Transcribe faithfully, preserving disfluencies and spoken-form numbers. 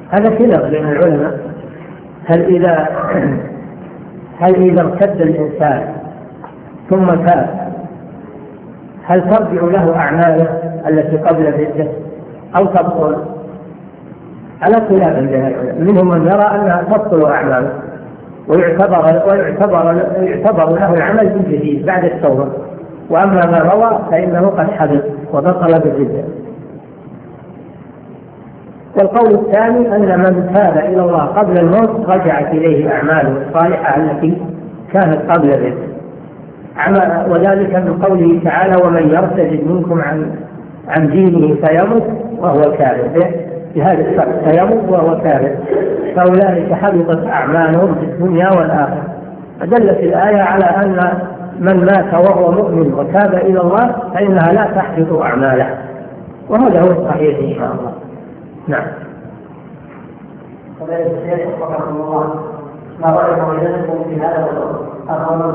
هذا خلاف بين العلماء، هل إذا هل إذا ارتد الإنسان ثم تاب هل ترجع له أعماله التي قبل الردة أو تبطل؟ على خلاف بين العلماء، منهم من يرى أنها تبطل أعماله ويعتبر ويعتبر يعتبر له العمل من جديد بعد التوبة، وأما ما روى فإنه قد حدث وبطل بالردة. والقول الثاني أن من تاب إلى الله قبل الموت رجعت إليه أعماله الصالحة التي كانت قبل الردة، وذلك من قوله تعالى: ومن يرتد منكم عن عن دينه فيمت وهو كافر، بهذا الشرط فيمت وهو كافر، فأولئك حبطت أعمالهم في الدنيا والآخرة. فدلت الآية على أن من مات وهو مؤمن وتاب إلى الله فإنها لا تحبط أعماله، وهذا هو الصحيح إن شاء الله. نعم. فلا يستطيع الله ما رأيكم في هذا الأمر